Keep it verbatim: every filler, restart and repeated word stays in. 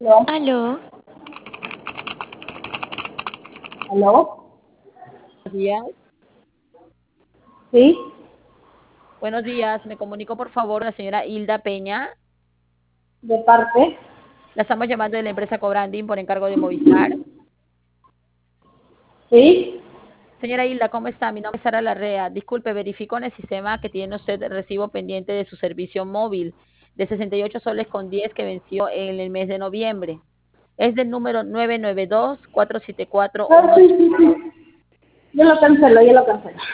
¿Aló? Aló, ¿Aló? Buenos días. ¿Sí? Buenos días. Me comunico por favor la señora Hilda Peña. ¿De parte? La estamos llamando de la empresa Cobranding por encargo de Movistar. ¿Sí? Señora Hilda, ¿cómo está? Mi nombre es Sara Larrea. Disculpe, verifico en el sistema que tiene usted el recibo pendiente de su servicio móvil de sesenta y ocho soles con diez que venció en el mes de noviembre. Es del número nueve nueve dos, cuatro siete cuatro, Ah, uno sí, cinco. sí, sí. Yo lo cancelo, yo lo cancelo.